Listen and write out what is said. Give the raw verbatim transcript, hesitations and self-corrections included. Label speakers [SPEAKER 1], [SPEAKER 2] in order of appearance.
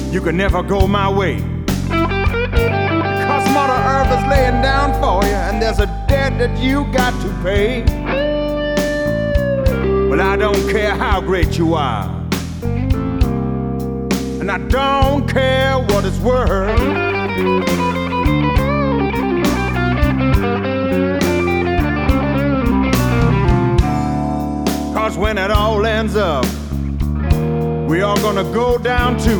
[SPEAKER 1] you can never go my way. Cause Mother Earth is laying down for you, and there's a debt that you got to pay. But I don't care how great you are, and I don't care what it's worth. Cause when it all ends up, we are gonna go down to